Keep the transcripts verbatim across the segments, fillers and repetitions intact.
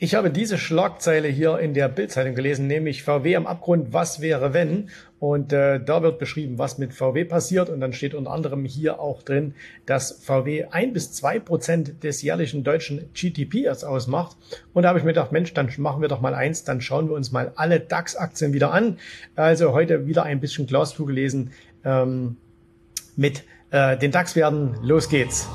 Ich habe diese Schlagzeile hier in der Bild-Zeitung gelesen, nämlich V W am Abgrund, was wäre wenn? Und äh, da wird beschrieben, was mit V W passiert. Und dann steht unter anderem hier auch drin, dass V W ein bis zwei Prozent des jährlichen deutschen G D P erst ausmacht. Und da habe ich mir gedacht, Mensch, dann machen wir doch mal eins, dann schauen wir uns mal alle DAX-Aktien wieder an. Also heute wieder ein bisschen Glaskugel lesen ähm, mit äh, den DAX-Werten. Los geht's.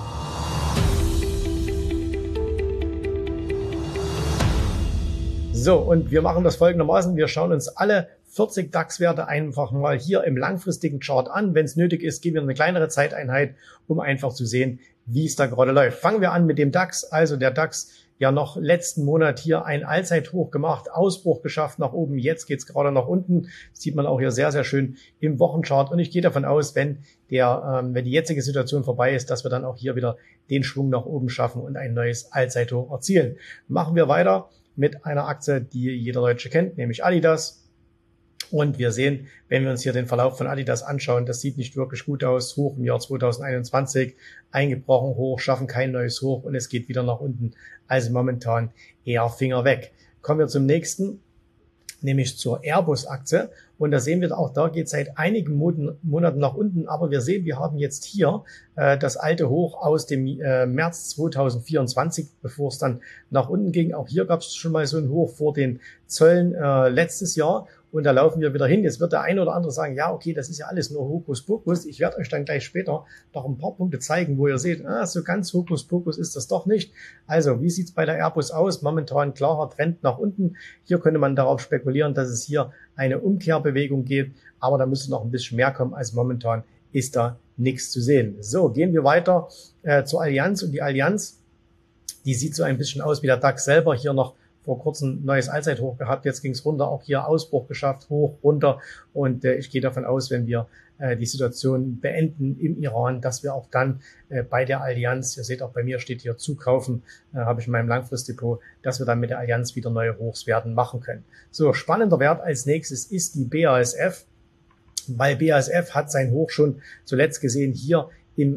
So, und wir machen das folgendermaßen. Wir schauen uns alle vierzig DAX-Werte einfach mal hier im langfristigen Chart an. Wenn es nötig ist, geben wir eine kleinere Zeiteinheit, um einfach zu sehen, wie es da gerade läuft. Fangen wir an mit dem DAX. Also der DAX ja noch letzten Monat hier ein Allzeithoch gemacht, Ausbruch geschafft nach oben. Jetzt geht's gerade nach unten. Das sieht man auch hier sehr, sehr schön im Wochenchart. Und ich gehe davon aus, wenn der, ähm, wenn die jetzige Situation vorbei ist, dass wir dann auch hier wieder den Schwung nach oben schaffen und ein neues Allzeithoch erzielen. Machen wir weiter mit einer Aktie, die jeder Deutsche kennt, nämlich Adidas. Und wir sehen, wenn wir uns hier den Verlauf von Adidas anschauen, das sieht nicht wirklich gut aus. Hoch im Jahr zweitausendeinundzwanzig, eingebrochen hoch, schaffen kein neues Hoch und es geht wieder nach unten. Also momentan eher Finger weg. Kommen wir zum nächsten, nämlich zur Airbus-Aktie. Und da sehen wir auch, da geht seit einigen Monaten nach unten. Aber wir sehen, wir haben jetzt hier äh, das alte Hoch aus dem äh, März zweitausendvierundzwanzig, bevor es dann nach unten ging. Auch hier gab es schon mal so ein Hoch vor den Zöllen äh, letztes Jahr. Und da laufen wir wieder hin. Jetzt wird der eine oder andere sagen, ja, okay, das ist ja alles nur Hokuspokus. Ich werde euch dann gleich später noch ein paar Punkte zeigen, wo ihr seht, ah, so ganz Hokuspokus ist das doch nicht. Also, wie sieht's bei der Airbus aus? Momentan klarer Trend nach unten. Hier könnte man darauf spekulieren, dass es hier eine Umkehrbewegung geht. Aber da müsste noch ein bisschen mehr kommen als momentan. Ist da nichts zu sehen. So, gehen wir weiter äh, zur Allianz. Und die Allianz, die sieht so ein bisschen aus wie der DAX selber. Hier noch vor kurzem neues Allzeithoch gehabt, jetzt ging es runter, auch hier Ausbruch geschafft, hoch, runter und äh, ich gehe davon aus, wenn wir äh, die Situation beenden im Iran, dass wir auch dann äh, bei der Allianz, ihr seht auch bei mir steht hier zukaufen, äh, habe ich in meinem Langfristdepot, dass wir dann mit der Allianz wieder neue Hochswerten machen können. So, spannender Wert als nächstes ist die B A S F, weil B A S F hat sein Hoch schon zuletzt gesehen hier im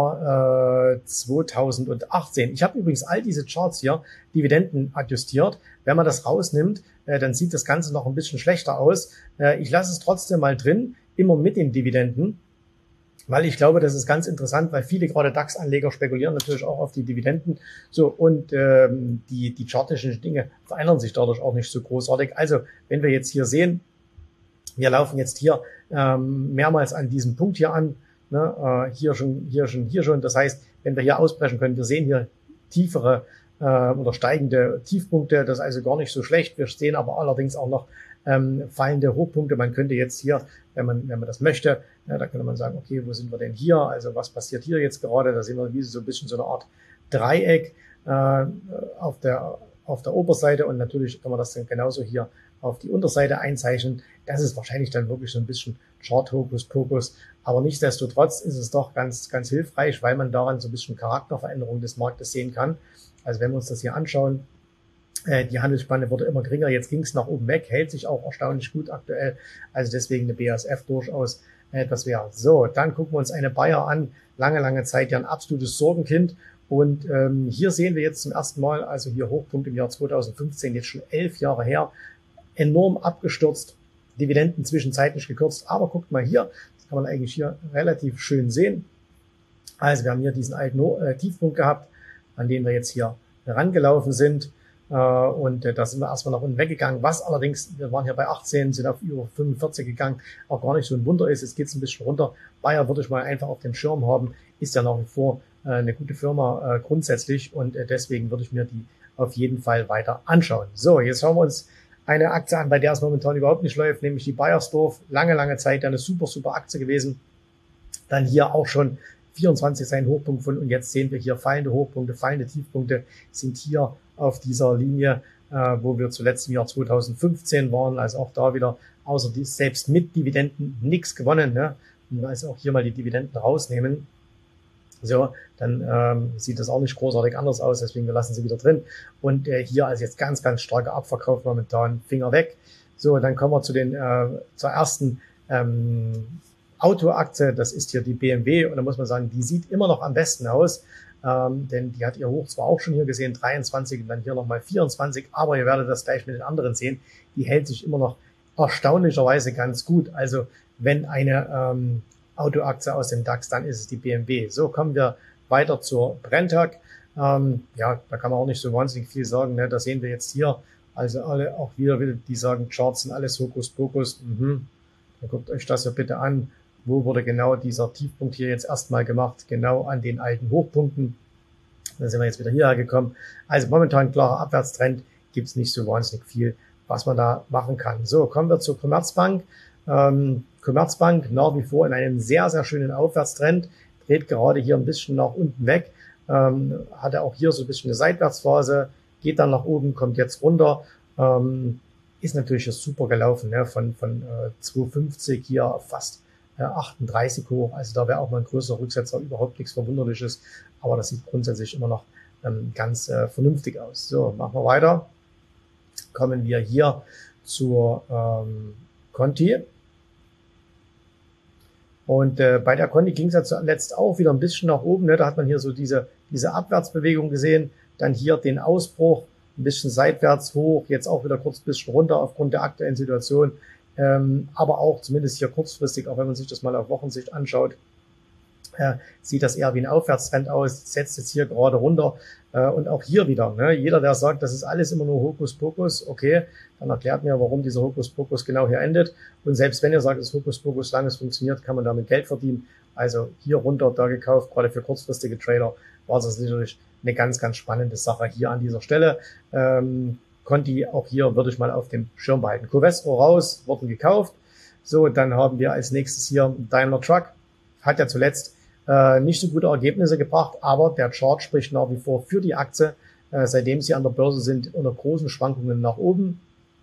Jahr äh, zweitausendachtzehn. Ich habe übrigens all diese Charts hier, Dividenden adjustiert. Wenn man das rausnimmt, äh, dann sieht das Ganze noch ein bisschen schlechter aus. Äh, ich lasse es trotzdem mal drin, immer mit den Dividenden, weil ich glaube, das ist ganz interessant, weil viele gerade DAX-Anleger spekulieren natürlich auch auf die Dividenden. So, und ähm, die, die chartischen Dinge verändern sich dadurch auch nicht so großartig. Also, wenn wir jetzt hier sehen, wir laufen jetzt hier ähm, mehrmals an diesem Punkt hier an, Ne, äh, hier schon, hier schon, hier schon. Das heißt, wenn wir hier ausbrechen können, wir sehen hier tiefere äh, oder steigende Tiefpunkte. Das ist also gar nicht so schlecht. Wir sehen aber allerdings auch noch ähm, fallende Hochpunkte. Man könnte jetzt hier, wenn man, wenn man das möchte, ja, da könnte man sagen, okay, wo sind wir denn hier? Also was passiert hier jetzt gerade? Da sehen wir wie so ein bisschen so eine Art Dreieck äh, auf der auf der Oberseite und natürlich kann man das dann genauso hier auf die Unterseite einzeichnen. Das ist wahrscheinlich dann wirklich so ein bisschen Chart-Hokus-Pokus. Aber nichtsdestotrotz ist es doch ganz, ganz hilfreich, weil man daran so ein bisschen Charakterveränderung des Marktes sehen kann. Also wenn wir uns das hier anschauen, äh, die Handelsspanne wurde immer geringer. Jetzt ging es nach oben weg, hält sich auch erstaunlich gut aktuell. Also deswegen eine B A S F durchaus etwas wert. So, dann gucken wir uns eine Bayer an. Lange, lange Zeit ja ein absolutes Sorgenkind. Und ähm, hier sehen wir jetzt zum ersten Mal, also hier Hochpunkt im Jahr zweitausendfünfzehn, jetzt schon elf Jahre her, enorm abgestürzt, Dividenden zwischenzeitlich gekürzt. Aber guckt mal hier, das kann man eigentlich hier relativ schön sehen. Also wir haben hier diesen alten äh, Tiefpunkt gehabt, an den wir jetzt hier herangelaufen sind. Äh, und äh, da sind wir erstmal nach unten weggegangen. Was allerdings, wir waren hier bei achtzehn, sind auf über fünfundvierzig gegangen, auch gar nicht so ein Wunder ist. Jetzt geht es ein bisschen runter. Bayer würde ich mal einfach auf dem Schirm haben, ist ja nach wie vor eine gute Firma äh, grundsätzlich und äh, deswegen würde ich mir die auf jeden Fall weiter anschauen. So, jetzt schauen wir uns eine Aktie an, bei der es momentan überhaupt nicht läuft, nämlich die Bayersdorf. Lange, lange Zeit eine super, super Aktie gewesen. Dann hier auch schon vierundzwanzig seinen Hochpunkt von und jetzt sehen wir hier fallende Hochpunkte, fallende Tiefpunkte sind hier auf dieser Linie, äh, wo wir zuletzt im Jahr zweitausendfünfzehn waren, also auch da wieder, außer die, selbst mit Dividenden nichts gewonnen, ne? Und also auch hier mal die Dividenden rausnehmen. So, dann ähm, sieht das auch nicht großartig anders aus, deswegen wir lassen sie wieder drin. Und äh, hier also jetzt ganz, ganz starker Abverkauf momentan, Finger weg. So, dann kommen wir zu den äh, zur ersten ähm, Autoaktie, das ist hier die B M W und da muss man sagen, die sieht immer noch am besten aus. ähm, denn die hat ihr Hoch zwar auch schon hier gesehen, dreiundzwanzig und dann hier nochmal vierundzwanzig, aber ihr werdet das gleich mit den anderen sehen, die hält sich immer noch erstaunlicherweise ganz gut. Also wenn eine ähm, Autoaktie aus dem DAX, dann ist es die B M W. So, kommen wir weiter zur Brenntag. Ähm, ja, da kann man auch nicht so wahnsinnig viel sagen, ne? Das sehen wir jetzt hier. Also alle auch wieder, die sagen, Charts sind alles Hokuspokus. Mhm. Dann guckt euch das ja bitte an. Wo wurde genau dieser Tiefpunkt hier jetzt erstmal gemacht? Genau an den alten Hochpunkten. Dann sind wir jetzt wieder hierher gekommen. Also momentan klarer Abwärtstrend, gibt es nicht so wahnsinnig viel, was man da machen kann. So, kommen wir zur Commerzbank. Ähm, Commerzbank nach wie vor in einem sehr, sehr schönen Aufwärtstrend, dreht gerade hier ein bisschen nach unten weg, ähm, hatte auch hier so ein bisschen eine Seitwärtsphase, geht dann nach oben, kommt jetzt runter, ähm, ist natürlich jetzt super gelaufen, ne? von, von äh, zwei fünfzig hier auf fast äh, achtunddreißig hoch, also da wäre auch mal ein größerer Rücksetzer, überhaupt nichts Verwunderliches, aber das sieht grundsätzlich immer noch ähm, ganz äh, vernünftig aus. So, machen wir weiter. Kommen wir hier zur ähm, Conti. Und äh, bei der Conti ging es ja zuletzt auch wieder ein bisschen nach oben. Ne? Da hat man hier so diese, diese Abwärtsbewegung gesehen. Dann hier den Ausbruch, ein bisschen seitwärts hoch, jetzt auch wieder kurz ein bisschen runter aufgrund der aktuellen Situation. Ähm, aber auch zumindest hier kurzfristig, auch wenn man sich das mal auf Wochensicht anschaut, äh, sieht das eher wie ein Aufwärtstrend aus, setzt jetzt hier gerade runter. Äh, und auch hier wieder, ne? Jeder, der sagt, das ist alles immer nur Hokuspokus, okay, dann erklärt mir, warum dieser Hokuspokus genau hier endet. Und selbst wenn ihr sagt, dass Hokuspokus langes funktioniert, kann man damit Geld verdienen. Also hier runter, da gekauft, gerade für kurzfristige Trader, war das sicherlich eine ganz, ganz spannende Sache hier an dieser Stelle. Ähm, Conti, auch hier würde ich mal auf dem Schirm behalten. Covestro raus, wurden gekauft. So, dann haben wir als nächstes hier Daimler Truck. Hat ja zuletzt äh, nicht so gute Ergebnisse gebracht, aber der Chart spricht nach wie vor für die Aktie, äh, seitdem sie an der Börse sind, unter großen Schwankungen nach oben.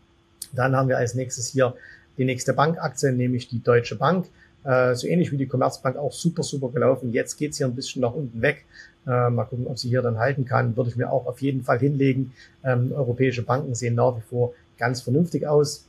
Dann haben wir als nächstes hier die nächste Bankaktie, nämlich die Deutsche Bank. Äh, so ähnlich wie die Commerzbank, auch super, super gelaufen. Jetzt geht's hier ein bisschen nach unten weg. Äh, mal gucken, ob sie hier dann halten kann. Würde ich mir auch auf jeden Fall hinlegen. Ähm, europäische Banken sehen nach wie vor ganz vernünftig aus.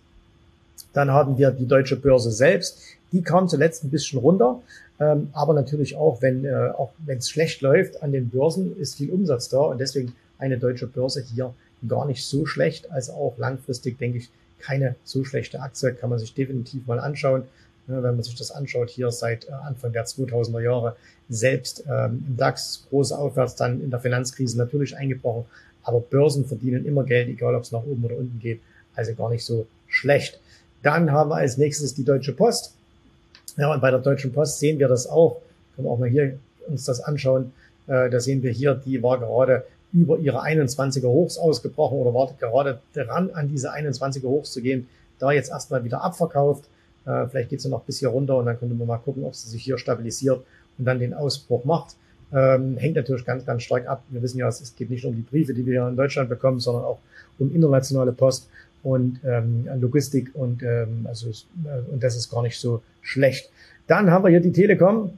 Dann haben wir die Deutsche Börse selbst. Die kam zuletzt ein bisschen runter. Ähm, aber natürlich auch, wenn äh, auch wenn es schlecht läuft an den Börsen, ist viel Umsatz da. Und deswegen eine Deutsche Börse hier gar nicht so schlecht. Also auch langfristig, denke ich, keine so schlechte Aktie. Kann man sich definitiv mal anschauen. Ja, wenn man sich das anschaut, hier seit äh, Anfang der zweitausender Jahre selbst ähm, im DAX große Aufwärts, dann in der Finanzkrise natürlich eingebrochen. Aber Börsen verdienen immer Geld, egal ob es nach oben oder unten geht. Also gar nicht so schlecht. Dann haben wir als nächstes die Deutsche Post. Ja, und bei der Deutschen Post sehen wir das auch. Können wir auch mal hier uns das anschauen. Äh, da sehen wir hier, die war gerade über ihre einundzwanziger Hochs ausgebrochen oder war gerade dran, an diese einundzwanziger Hochs zu gehen. Da jetzt erstmal wieder abverkauft. Äh, vielleicht geht es noch bis hier runter und dann können wir mal gucken, ob sie sich hier stabilisiert und dann den Ausbruch macht. Ähm, hängt natürlich ganz, ganz stark ab. Wir wissen ja, es geht nicht nur um die Briefe, die wir hier in Deutschland bekommen, sondern auch um internationale Post und ähm, Logistik und ähm, also äh, und das ist gar nicht so schlecht. Dann haben wir hier die Telekom,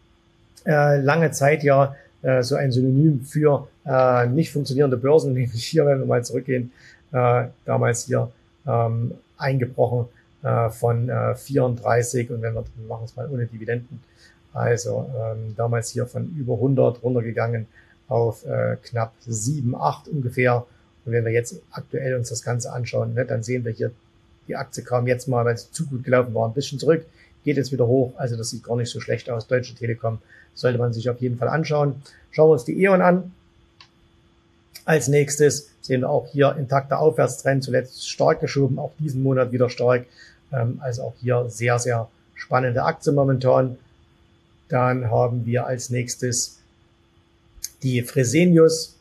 äh, lange Zeit ja äh, so ein Synonym für äh, nicht funktionierende Börsen, nämlich hier, wenn wir mal zurückgehen, äh, damals hier ähm, eingebrochen äh, von äh, vierunddreißig und wenn wir wir machen es mal ohne Dividenden, also ähm, damals hier von über hundert runtergegangen auf äh, knapp sieben, acht ungefähr. Und wenn wir jetzt aktuell uns das Ganze anschauen, ne, dann sehen wir hier, die Aktie kam jetzt mal, weil es zu gut gelaufen war, ein bisschen zurück, geht jetzt wieder hoch. Also das sieht gar nicht so schlecht aus. Deutsche Telekom sollte man sich auf jeden Fall anschauen. Schauen wir uns die E.ON an. Als nächstes sehen wir auch hier intakter Aufwärtstrend, zuletzt stark geschoben, auch diesen Monat wieder stark. Ähm, also auch hier sehr, sehr spannende Aktie momentan. Dann haben wir als nächstes die Fresenius.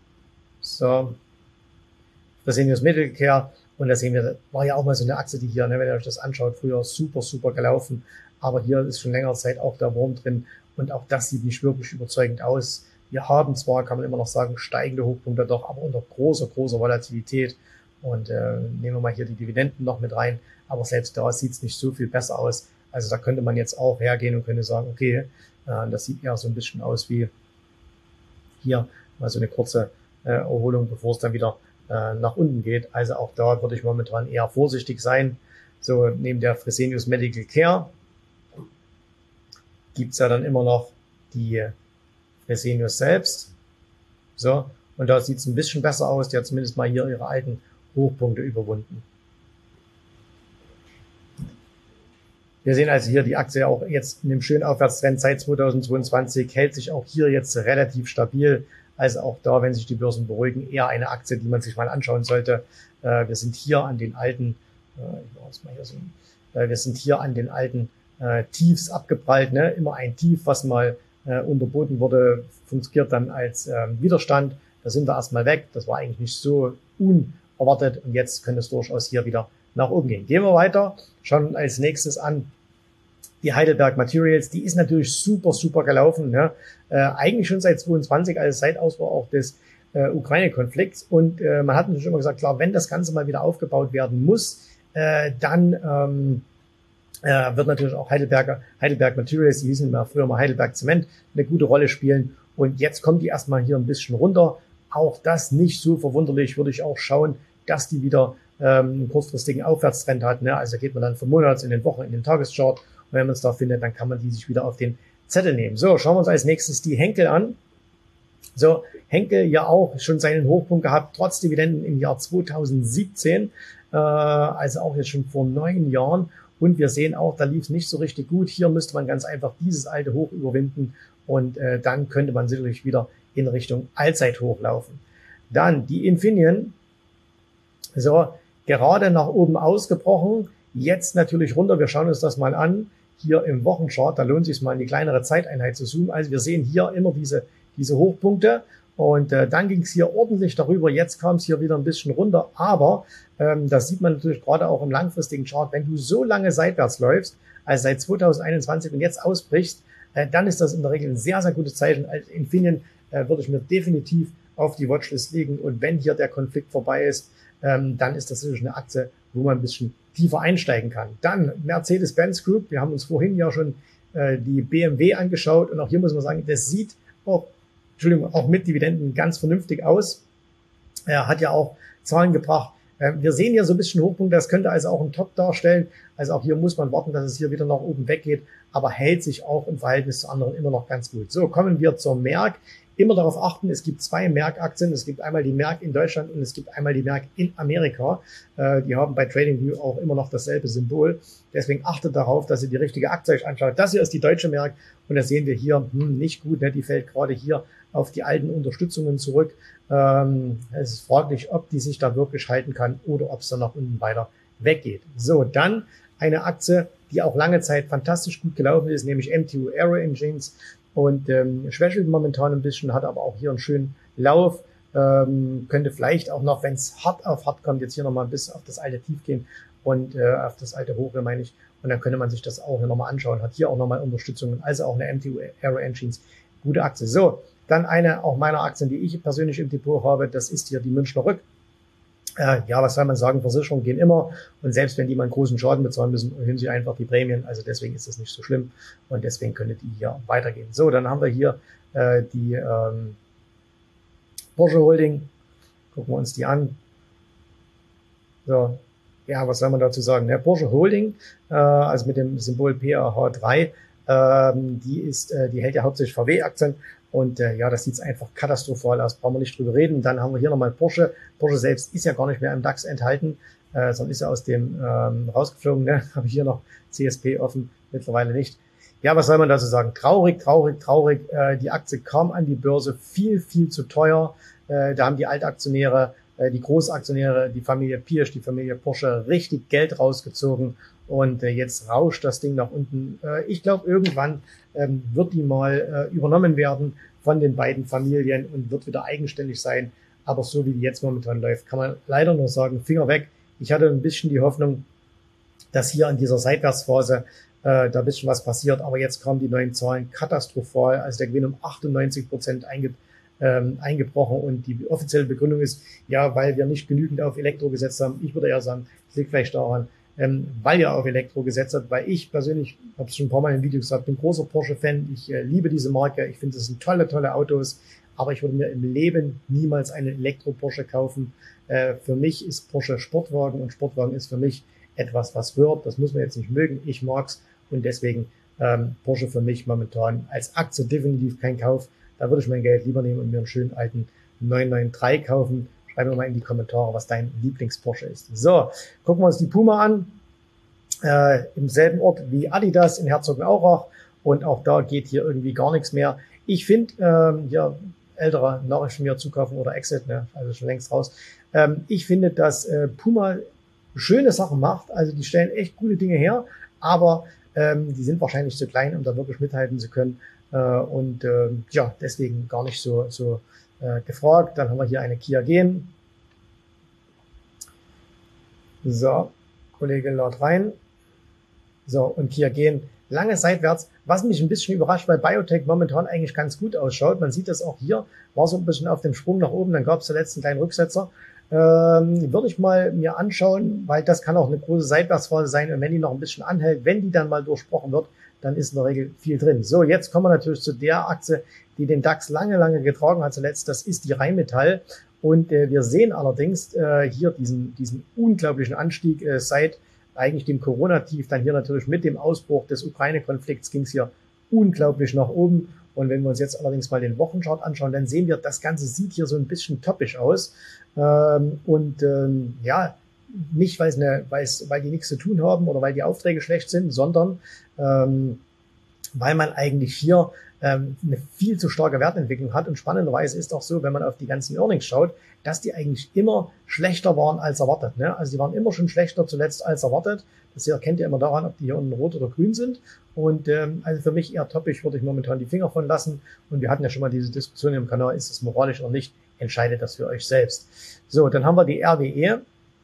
So. Fresenius Medical Care. Und da sehen wir, war ja auch mal so eine Aktie, die hier, ne, wenn ihr euch das anschaut, früher super, super gelaufen. Aber hier ist schon längere Zeit auch der Wurm drin. Und auch das sieht nicht wirklich überzeugend aus. Wir haben zwar, kann man immer noch sagen, steigende Hochpunkte doch, aber unter großer, großer Volatilität. Und äh, nehmen wir mal hier die Dividenden noch mit rein. Aber selbst da sieht es nicht so viel besser aus. Also da könnte man jetzt auch hergehen und könnte sagen, okay, äh, das sieht eher so ein bisschen aus wie hier mal so eine kurze äh, Erholung, bevor es dann wieder äh, nach unten geht. Also auch da würde ich momentan eher vorsichtig sein. So neben der Fresenius Medical Care gibt's ja dann immer noch die Fresenius selbst. So, und da sieht es ein bisschen besser aus. Die hat zumindest mal hier ihre alten Hochpunkte überwunden. Wir sehen also hier die Aktie auch jetzt in dem schönen Aufwärtstrend seit zweitausendzweiundzwanzig, hält sich auch hier jetzt relativ stabil. Also auch da, wenn sich die Börsen beruhigen, eher eine Aktie, die man sich mal anschauen sollte. Äh, wir sind hier an den alten, äh, ich mache es mal hier so, äh, wir sind hier an den alten äh, Tiefs abgeprallt. Ne? Immer ein Tief, was mal äh, unterboten wurde, fungiert dann als äh, Widerstand. Da sind wir erstmal weg. Das war eigentlich nicht so unerwartet und jetzt könnte es durchaus hier wieder nach oben gehen. Gehen wir weiter, schauen als nächstes an die Heidelberg Materials. Die ist natürlich super, super gelaufen. Ne? Äh, eigentlich schon seit zweiundzwanzig, also seit Ausbruch auch des äh, Ukraine-Konflikts. Und äh, man hat natürlich immer gesagt, klar, wenn das Ganze mal wieder aufgebaut werden muss, äh, dann ähm, äh, wird natürlich auch Heidelberger, Heidelberg Materials, die hießen mal früher mal Heidelberg Zement, eine gute Rolle spielen. Und jetzt kommt die erstmal hier ein bisschen runter. Auch das nicht so verwunderlich, würde ich auch schauen, dass die wieder ähm, einen kurzfristigen Aufwärtstrend hat. Ne? Also geht man dann vom Monats, in den Wochen, in den Tageschart. Und wenn man es da findet, dann kann man die sich wieder auf den Zettel nehmen. So, schauen wir uns als nächstes die Henkel an. So, Henkel ja auch schon seinen Hochpunkt gehabt, trotz Dividenden im Jahr zweitausendsiebzehn, äh, also auch jetzt schon vor neun Jahren. Und wir sehen auch, da lief es nicht so richtig gut. Hier müsste man ganz einfach dieses alte Hoch überwinden und äh, dann könnte man sicherlich wieder in Richtung Allzeithoch laufen. Dann die Infineon, so gerade nach oben ausgebrochen, jetzt natürlich runter. Wir schauen uns das mal an, hier im Wochenchart, da lohnt es sich mal in die kleinere Zeiteinheit zu zoomen. Also wir sehen hier immer diese, diese Hochpunkte und äh, dann ging es hier ordentlich darüber. Jetzt kam es hier wieder ein bisschen runter, aber ähm, das sieht man natürlich gerade auch im langfristigen Chart. Wenn du so lange seitwärts läufst, also seit zweitausendeinundzwanzig und jetzt ausbrichst, äh, dann ist das in der Regel ein sehr, sehr gutes Zeichen. Als Infineon äh, würde ich mir definitiv auf die Watchlist legen und wenn hier der Konflikt vorbei ist, ähm, dann ist das natürlich eine Aktie, wo man ein bisschen tiefer einsteigen kann. Dann Mercedes-Benz Group. Wir haben uns vorhin ja schon äh, die B M W angeschaut und auch hier muss man sagen, das sieht auch, Entschuldigung, auch mit Dividenden ganz vernünftig aus. Er hat ja auch Zahlen gebracht. Äh, wir sehen hier so ein bisschen Hochpunkt, das könnte also auch ein Top darstellen. Also auch hier muss man warten, dass es hier wieder nach oben weggeht, aber hält sich auch im Verhältnis zu anderen immer noch ganz gut. So, kommen wir zur Merck. Immer darauf achten, es gibt zwei Merck-Aktien. Es gibt einmal die Merck in Deutschland und es gibt einmal die Merck in Amerika. Äh, die haben bei TradingView auch immer noch dasselbe Symbol. Deswegen achtet darauf, dass ihr die richtige Aktie euch anschaut. Das hier ist die deutsche Merck und das sehen wir hier hm, nicht gut. Ne? Die fällt gerade hier auf die alten Unterstützungen zurück. Ähm, es ist fraglich, ob die sich da wirklich halten kann oder ob es dann nach unten weiter weggeht. So, dann eine Aktie, die auch lange Zeit fantastisch gut gelaufen ist, nämlich M T U Aero Engines. Und ähm, schwächelt momentan ein bisschen, hat aber auch hier einen schönen Lauf. Ähm, könnte vielleicht auch noch, wenn es hart auf hart kommt, jetzt hier nochmal bis auf das alte Tief gehen und äh, auf das alte Hoch, meine ich. Und dann könnte man sich das auch hier nochmal anschauen. Hat hier auch nochmal Unterstützungen, also auch eine M T U Aero Engines. Gute Aktie. So, dann eine auch meiner Aktien, die ich persönlich im Depot habe, das ist hier die Münchner Rück. Äh, ja, was soll man sagen, Versicherungen gehen immer und selbst wenn die mal einen großen Schaden bezahlen müssen, erhöhen sie einfach die Prämien, also deswegen ist das nicht so schlimm und deswegen könnte die hier weitergehen. So, dann haben wir hier äh, die ähm, Porsche Holding, gucken wir uns die an. So, ja, was soll man dazu sagen? Der Porsche Holding, äh, also mit dem Symbol P A H drei, ähm, die ist, äh, die hält ja hauptsächlich V W-Aktien. Und äh, ja, das sieht einfach katastrophal aus, brauchen wir nicht drüber reden. Dann haben wir hier nochmal Porsche. Porsche selbst ist ja gar nicht mehr im DAX enthalten, äh, sondern ist ja aus dem ähm, rausgeflogen. Ne? Habe ich hier noch C S P offen, mittlerweile nicht. Ja, was soll man dazu sagen? Traurig, traurig, traurig. Äh, die Aktie kam an die Börse viel, viel zu teuer. Äh, da haben die Altaktionäre, äh, die Großaktionäre, die Familie Pirsch, die Familie Porsche richtig Geld rausgezogen. Und äh, jetzt rauscht das Ding nach unten. Äh, ich glaube, irgendwann ähm, wird die mal äh, übernommen werden von den beiden Familien und wird wieder eigenständig sein. Aber so wie die jetzt momentan läuft, kann man leider nur sagen, Finger weg. Ich hatte ein bisschen die Hoffnung, dass hier in dieser Seitwärtsphase äh, da ein bisschen was passiert. Aber jetzt kamen die neuen Zahlen katastrophal. Also der Gewinn um achtundneunzig Prozent einge, ähm, eingebrochen. Und die offizielle Begründung ist, ja, weil wir nicht genügend auf Elektro gesetzt haben. Ich würde eher sagen, es liegt vielleicht daran, Ähm, weil ihr auf Elektro gesetzt habt, weil ich persönlich, habe es schon ein paar Mal in Videos gesagt, bin großer Porsche-Fan, ich äh, liebe diese Marke, ich finde, das sind tolle, tolle Autos, aber ich würde mir im Leben niemals einen Elektro-Porsche kaufen. Äh, für mich ist Porsche Sportwagen und Sportwagen ist für mich etwas, was wird, das muss man jetzt nicht mögen, ich mag's und deswegen ähm, Porsche für mich momentan als Aktie definitiv kein Kauf. da würde ich mein Geld lieber nehmen und mir einen schönen alten neun neun drei kaufen. Schreib mir mal in die Kommentare, was dein Lieblings-Porsche ist. So, gucken wir uns die Puma an. Äh, im selben Ort wie Adidas in Herzogenaurach. Und auch da geht hier irgendwie gar nichts mehr. Ich finde, ähm, hier ältere Nachrichten mir zukaufen oder Exit, ne, also schon längst raus. Ähm, ich finde, dass äh, Puma schöne Sachen macht. Also die stellen echt gute Dinge her, aber ähm, die sind wahrscheinlich zu klein, um da wirklich mithalten zu können. Äh, und äh, ja, deswegen gar nicht so, so äh, gefragt. Dann haben wir hier eine Kia Gen. So, Kollege laut rein. So, und Kia Gen lange seitwärts, was mich ein bisschen überrascht, weil Biotech momentan eigentlich ganz gut ausschaut. Man sieht das auch hier, war so ein bisschen auf dem Sprung nach oben, dann gab es zuletzt einen kleinen Rücksetzer. Ähm, würde ich mal mir anschauen, weil das kann auch eine große Seitwärtsphase sein und wenn die noch ein bisschen anhält, wenn die dann mal durchbrochen wird, dann ist in der Regel viel drin. So, jetzt kommen wir natürlich zu der Aktie, die den DAX lange, lange getragen hat zuletzt, das ist die Rheinmetall. Und äh, wir sehen allerdings äh, hier diesen, diesen unglaublichen Anstieg äh, seit eigentlich dem Corona-Tief, dann hier natürlich mit dem Ausbruch des Ukraine-Konflikts ging es hier unglaublich nach oben. Und wenn wir uns jetzt allerdings mal den Wochenchart anschauen, dann sehen wir, das Ganze sieht hier so ein bisschen toppisch aus. Ähm, und ähm, ja, nicht, weil es eine, weil es, weil die nichts zu tun haben oder weil die Aufträge schlecht sind, sondern ähm, weil man eigentlich hier ähm, eine viel zu starke Wertentwicklung hat. Und spannenderweise ist auch so, wenn man auf die ganzen Earnings schaut, dass die eigentlich immer schlechter waren als erwartet. Ne? Also die waren immer schon schlechter zuletzt als erwartet. Das erkennt ihr immer daran, ob die hier unten rot oder grün sind. Und ähm, also für mich eher topisch, würde ich momentan die Finger von lassen. Und wir hatten ja schon mal diese Diskussion im Kanal, ist das moralisch oder nicht? Entscheidet das für euch selbst. So, dann haben wir die R W E.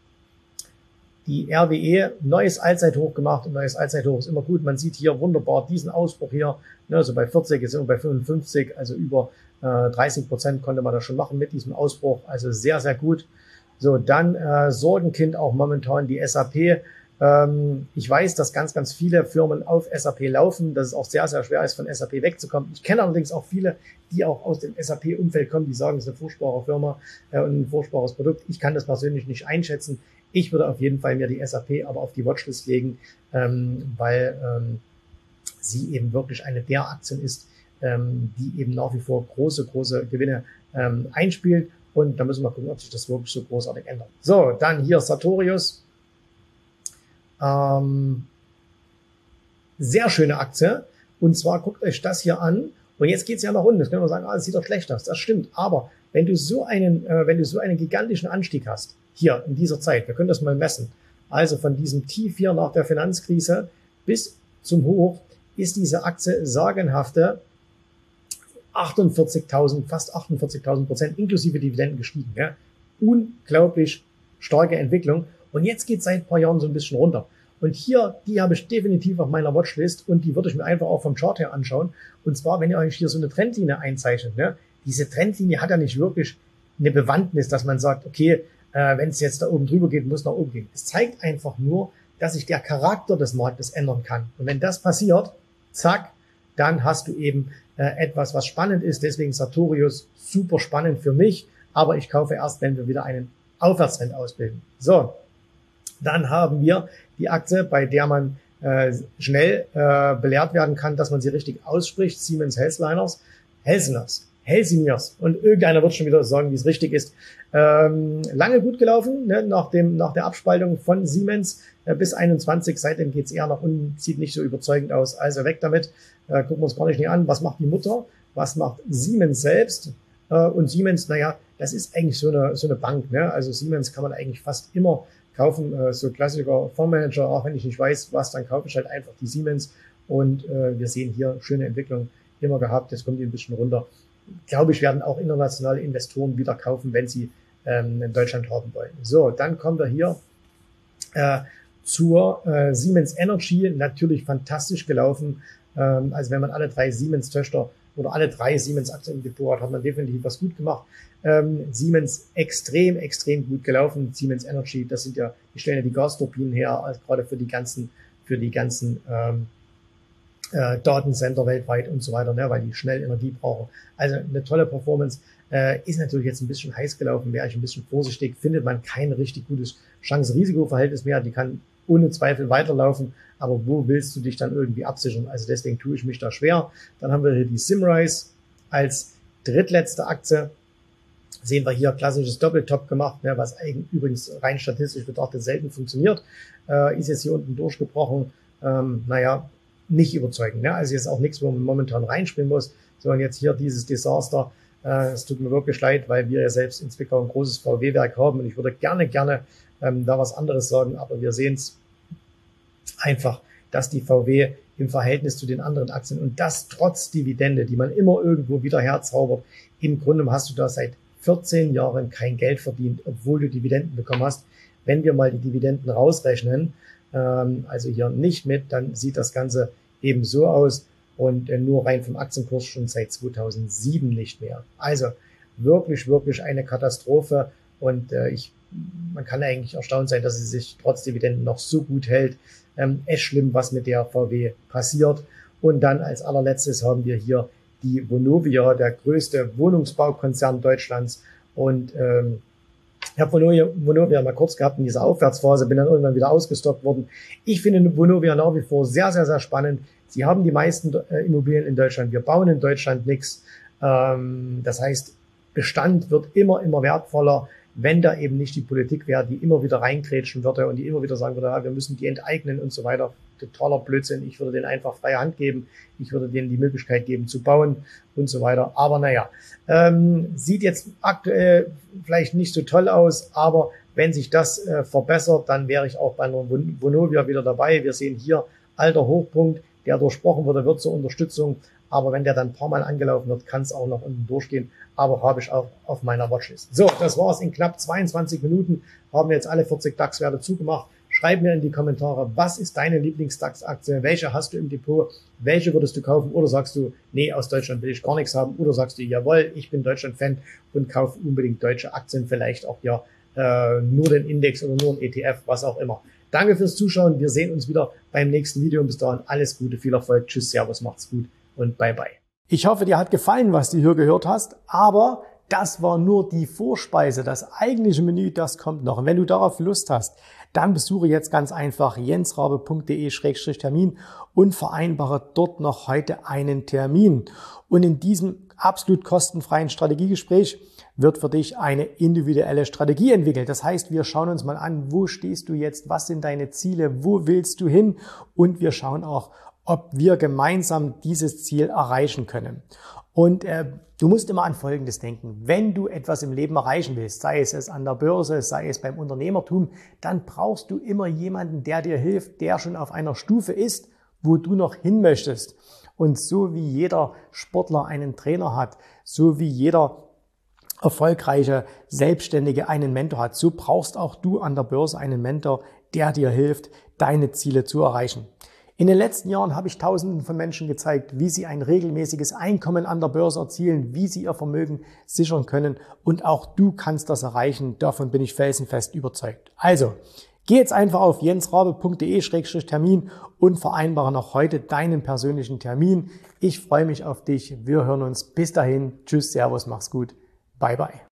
Die R W E, neues Allzeithoch gemacht und neues Allzeithoch ist immer gut. Man sieht hier wunderbar diesen Ausbruch hier, ne, also bei vierzig, jetzt sind wir bei fünfundfünfzig, also über äh, dreißig Prozent konnte man das schon machen mit diesem Ausbruch, also sehr, sehr gut. So, dann äh, Sorgenkind auch momentan die S A P. Ähm, ich weiß, dass ganz, ganz viele Firmen auf S A P laufen, dass es auch sehr, sehr schwer ist, von S A P wegzukommen. Ich kenne allerdings auch viele, die auch aus dem S A P-Umfeld kommen, die sagen, es ist eine furchtbare Firma äh, und ein furchtbares Produkt. Ich kann das persönlich nicht einschätzen. Ich würde auf jeden Fall mir die S A P aber auf die Watchlist legen, ähm, weil ähm, sie eben wirklich eine der Aktien ist, ähm, die eben nach wie vor große, große Gewinne ähm, einspielt. Und da müssen wir gucken, ob sich das wirklich so großartig ändert. So, dann hier Sartorius. Ähm, sehr schöne Aktie. Und zwar guckt euch das hier an. Und jetzt geht's ja nach unten. Das können wir sagen, ah, das sieht doch schlecht aus. Das stimmt. Aber wenn du so einen, äh, wenn du so einen gigantischen Anstieg hast, hier in dieser Zeit, wir können das mal messen, also von diesem Tief hier nach der Finanzkrise bis zum Hoch, ist diese Aktie sagenhafte achtundvierzigtausend, fast achtundvierzigtausend Prozent inklusive Dividenden gestiegen. Ja? Unglaublich starke Entwicklung. Und jetzt geht es seit ein paar Jahren so ein bisschen runter. Und hier, die habe ich definitiv auf meiner Watchlist und die würde ich mir einfach auch vom Chart her anschauen. Und zwar, wenn ihr euch hier so eine Trendlinie einzeichnet, ne? Diese Trendlinie hat ja nicht wirklich eine Bewandtnis, dass man sagt, okay, äh, wenn es jetzt da oben drüber geht, muss nach oben gehen. Es zeigt einfach nur, dass sich der Charakter des Marktes ändern kann. Und wenn das passiert, zack, dann hast du eben äh, etwas, was spannend ist. Deswegen Sartorius super spannend für mich, aber ich kaufe erst, wenn wir wieder einen Aufwärtstrend ausbilden. So, dann haben wir die Aktie, bei der man äh, schnell äh, belehrt werden kann, dass man sie richtig ausspricht. Siemens Healthineers, Healthineers, Healthineers. Und irgendeiner wird schon wieder sagen, wie es richtig ist. Ähm, lange gut gelaufen, ne, nach dem nach der Abspaltung von Siemens äh, bis einundzwanzig. Seitdem geht's eher nach unten, sieht nicht so überzeugend aus. Also weg damit. Äh, gucken wir uns gar nicht näher an. Was macht die Mutter? Was macht Siemens selbst? Äh, und Siemens, naja, das ist eigentlich so eine so eine Bank. Ne? Also Siemens kann man eigentlich fast immer kaufen, äh, so klassischer Fondsmanager, auch wenn ich nicht weiß, was, dann kaufe ich halt einfach die Siemens. Und äh, wir sehen hier schöne Entwicklung immer gehabt. Jetzt kommt die ein bisschen runter. Glaube ich, werden auch internationale Investoren wieder kaufen, wenn sie ähm, in Deutschland haben wollen. So, dann kommen wir hier äh, zur äh, Siemens Energy. Natürlich fantastisch gelaufen. Ähm, also wenn man alle drei Siemens-Töchter oder alle drei Siemens-Aktien im Depot hat, hat man definitiv was gut gemacht. Ähm, Siemens extrem, extrem gut gelaufen. Siemens Energy, das sind ja, die stellen ja die Gasturbinen her, also gerade für die ganzen, für die ganzen ähm, äh, Datencenter weltweit und so weiter, ne, weil die schnell Energie brauchen. Also eine tolle Performance. Äh, ist natürlich jetzt ein bisschen heiß gelaufen, wäre ich ein bisschen vorsichtig, findet man kein richtig gutes Chance-Risiko-Verhältnis mehr. Die kann ohne Zweifel weiterlaufen, aber wo willst du dich dann irgendwie absichern? Also deswegen tue ich mich da schwer. Dann haben wir hier die Simrise als drittletzte Aktie sehen wir hier klassisches Doppeltop gemacht, ne, was eigentlich übrigens rein statistisch betrachtet selten funktioniert. Äh, ist jetzt hier unten durchgebrochen. Ähm, naja, nicht überzeugend. Ne? Also jetzt auch nichts, wo man momentan reinspringen muss, sondern jetzt hier dieses Desaster. Äh, es tut mir wirklich leid, weil wir ja selbst in Zwickau ein großes V W-Werk haben und ich würde gerne, gerne ähm, da was anderes sagen, aber wir sehen es einfach, dass die V W im Verhältnis zu den anderen Aktien und das trotz Dividende, die man immer irgendwo wieder herzaubert, im Grunde hast du da seit vierzehn Jahren kein Geld verdient, obwohl du Dividenden bekommen hast. Wenn wir mal die Dividenden rausrechnen, ähm, also hier nicht mit, dann sieht das Ganze eben so aus und äh, nur rein vom Aktienkurs schon seit zweitausendsieben nicht mehr. Also wirklich, wirklich eine Katastrophe und äh, ich, man kann eigentlich erstaunt sein, dass sie sich trotz Dividenden noch so gut hält. Ähm, echt schlimm, was mit der V W passiert. Und dann als allerletztes haben wir hier die Vonovia, der größte Wohnungsbaukonzern Deutschlands. Und ähm, ich habe Vonovia, Vonovia mal kurz gehabt in dieser Aufwärtsphase, bin dann irgendwann wieder ausgestoppt worden. Ich finde Vonovia nach wie vor sehr, sehr, sehr spannend. Sie haben die meisten äh, Immobilien in Deutschland. Wir bauen in Deutschland nichts. Ähm, das heißt, Bestand wird immer, immer wertvoller, wenn da eben nicht die Politik wäre, die immer wieder reingrätschen würde und die immer wieder sagen würde, ja, wir müssen die enteignen und so weiter. Totaler Blödsinn. Ich würde denen einfach freie Hand geben. Ich würde denen die Möglichkeit geben zu bauen und so weiter. Aber naja, ähm, sieht jetzt aktuell vielleicht nicht so toll aus, aber wenn sich das äh, verbessert, dann wäre ich auch bei einer Vonovia wieder dabei. Wir sehen hier alter Hochpunkt, der durchbrochen wurde, wird zur Unterstützung. Aber wenn der dann ein paar Mal angelaufen wird, kann es auch noch unten durchgehen. Aber habe ich auch auf meiner Watchlist. So, das war's. In knapp zweiundzwanzig Minuten haben wir jetzt alle vierzig DAX-Werte zugemacht. Schreib mir in die Kommentare, was ist deine Lieblings-DAX-Aktie? Welche hast du im Depot? Welche würdest du kaufen? Oder sagst du, nee, aus Deutschland will ich gar nichts haben? Oder sagst du, jawohl, ich bin Deutschland-Fan und kaufe unbedingt deutsche Aktien, vielleicht auch ja äh, nur den Index oder nur ein E T F, was auch immer. Danke fürs Zuschauen. Wir sehen uns wieder beim nächsten Video. Bis dahin alles Gute, viel Erfolg. Tschüss, Servus, macht's gut und bye bye. Ich hoffe, dir hat gefallen, was du hier gehört hast, aber das war nur die Vorspeise. Das eigentliche Menü, das kommt noch. Und wenn du darauf Lust hast, dann besuche jetzt ganz einfach jensrabe punkt de Schrägstrich Termin und vereinbare dort noch heute einen Termin. Und in diesem absolut kostenfreien Strategiegespräch wird für dich eine individuelle Strategie entwickelt. Das heißt, wir schauen uns mal an, wo stehst du jetzt, was sind deine Ziele, wo willst du hin und wir schauen auch, ob wir gemeinsam dieses Ziel erreichen können. Und äh, du musst immer an Folgendes denken. Wenn du etwas im Leben erreichen willst, sei es es an der Börse, sei es beim Unternehmertum, dann brauchst du immer jemanden, der dir hilft, der schon auf einer Stufe ist, wo du noch hin möchtest. Und so wie jeder Sportler einen Trainer hat, so wie jeder erfolgreiche Selbstständige einen Mentor hat, so brauchst auch du an der Börse einen Mentor, der dir hilft, deine Ziele zu erreichen. In den letzten Jahren habe ich Tausenden von Menschen gezeigt, wie sie ein regelmäßiges Einkommen an der Börse erzielen, wie sie ihr Vermögen sichern können und auch du kannst das erreichen. Davon bin ich felsenfest überzeugt. Also, geh jetzt einfach auf jensrabe punkt de Schrägstrich Termin und vereinbare noch heute deinen persönlichen Termin. Ich freue mich auf dich. Wir hören uns. Bis dahin. Tschüss, Servus, mach's gut. Bye, bye.